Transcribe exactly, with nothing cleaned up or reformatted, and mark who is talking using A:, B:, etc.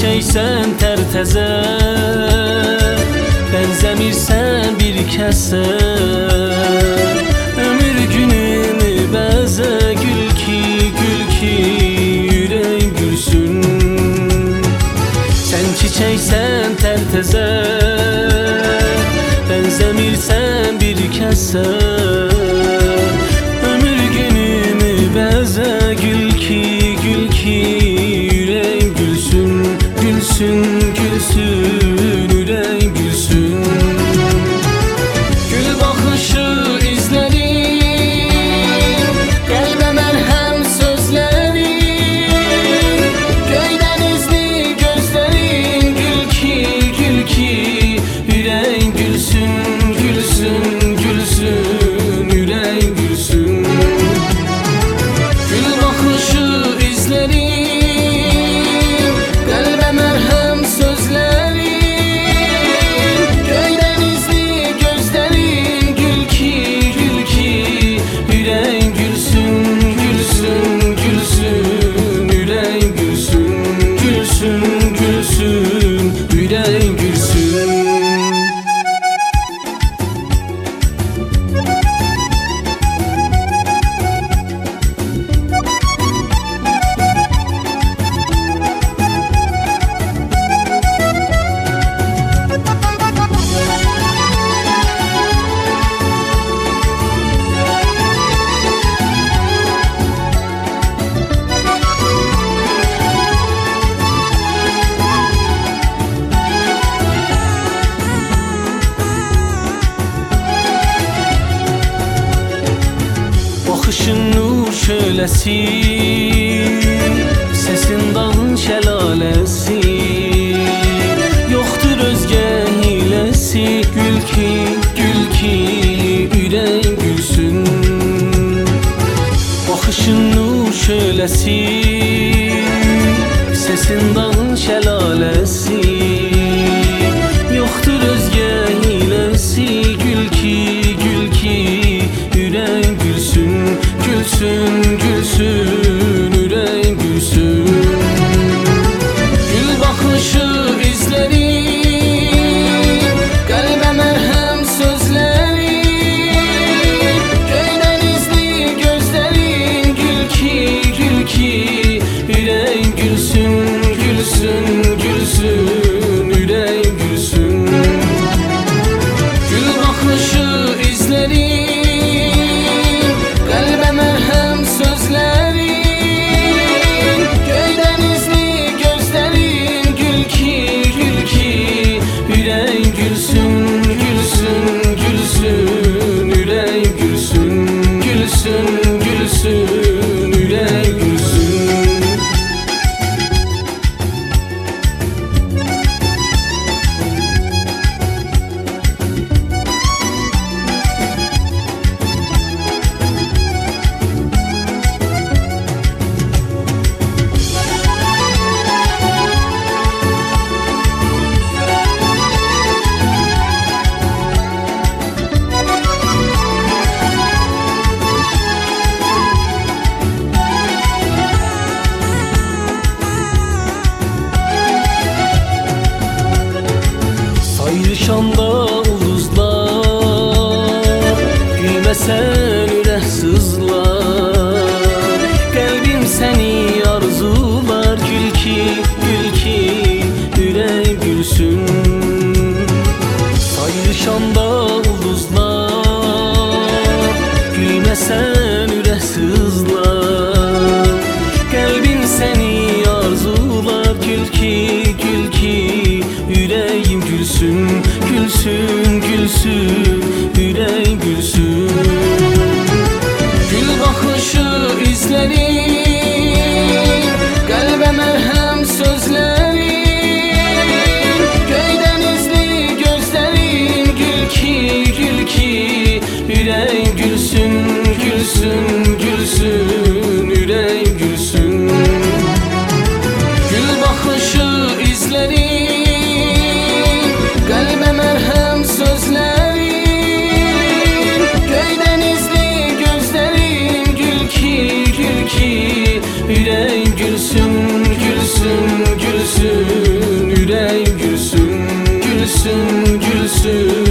A: çiçeksen terteze, benzemirsen bir kese. Ömür günümü beze, gül ki gül ki yüreğim gülsün. Sen çiçeksen terteze, benzemirsen bir kese. Ömür günümü beze, gül ki gül ki yüreğim gülsün. Gülsün, gülsün, yüreğim gülsün. Gül bakışı izlerim, kalbe merhem sözlerim. Göy denizli gözlerin, gül ki gül ki yüreğim gülsün. Gülsün, gülsün, yüreğim gülsün. Gül bakışı izlerim, kalbe merhem sözlerin. Göy denizli gözlerin, gül ki gül ki yüreğim gülsün. Gülsün, gülsün, yüreğim gülsün. Gülsün, gülsün, yüreğim gülsün. Bakışın nur şölesi, sesin dağın şelalesi. Yoktur özge hilesi, gül ki gül ki yüreğim gülsün. Bakışın nur şölesi, sesin dağın şelalesi. Yoktur özge hilesi, gül ki gül ki yüreğim gülsün. Gülsün, gülsün, yüreğim gülsün. Gül bakışı izlerim, kalbe merhem sözlerin. Göy denizli gözlerin, gül ki gül ki yüreğim gülsün. Gülsün, gülsün, yüreğim gülsün. Gül bakışı izlerim, kalbe merhem sözlerin. Göy denizli gözlerin, gül ki gül ki yüreğim gülsün. Gülsün, gülsün, yüreğim gülsün. Gülsün, gülsün, yüreğim gülsün. Sayrışanda ulduzlar, gülmesen ürək sızlar. Qəlbim səni arzular, gül ki gül ki yüreğim gülsün. Sayrışanda ulduzlar, gülmesen ürək sızlar. Qəlbim səni arzular, gül ki gül ki yüreğim gülsün. Gülsün, gülsün, yüreğim gülsün. Gül bakışı izlerim, kalbe merhem sözlerin. Göy denizli gözlerin, gül ki gül ki yüreğim gülsün. Gülsün, gülsün gülsün